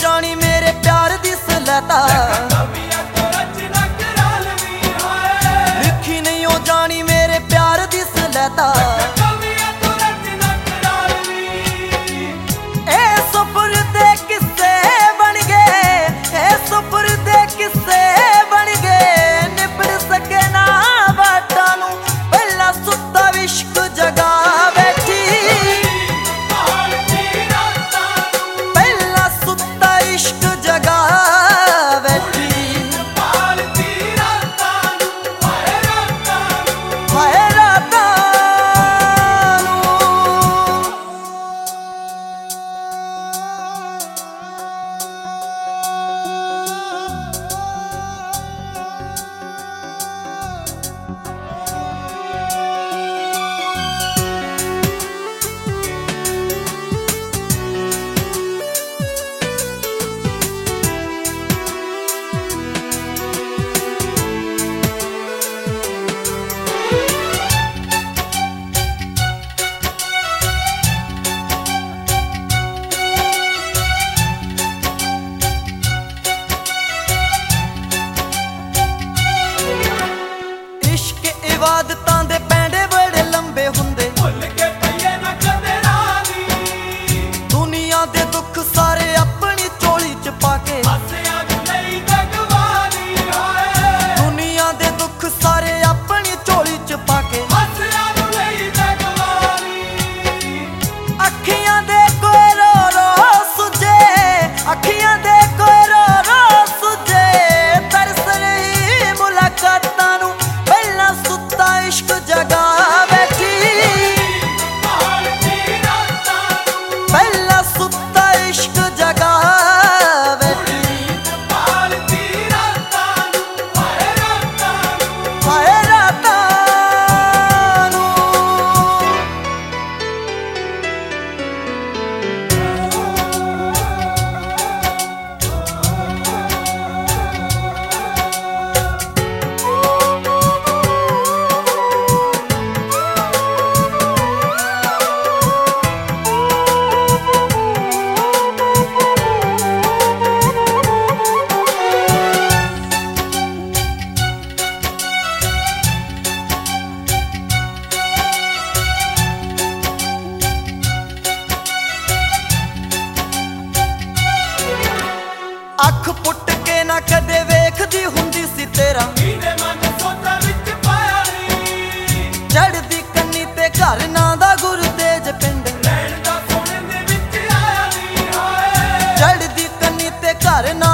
जानी मेरे प्यार दी सलैता, लिखी नहीं हो जानी मेरे प्यार दी सलैता। इबादतां दे पैंडे बड़े लंबे हुंदे, भुल के पईए ना कदे रानी। दुनिया दे दुख सारे अपनी झोली च पाके, हसिया नूं लई जगवानी होए। दुनिया दे दुख सारे अपनी झोली च पाके, हसिया नूं लई जगवानी। अखियां दे कोई रो रो सुजे, अखियां दे कोई रो रो सुजे। तरस रही मुलाकातां नूं पहला सुत्ता इश्क जगा बैठी, पहला सुत्ता इश्क जगा बैठी। हाय रातां नूं अख पुट के ना कदे वेखदी हुंदी सी तेरा, चढ़दी कन्नी ते घर ना दा गुरतेज पिंड। चढ़दी कन्नी ते घर ना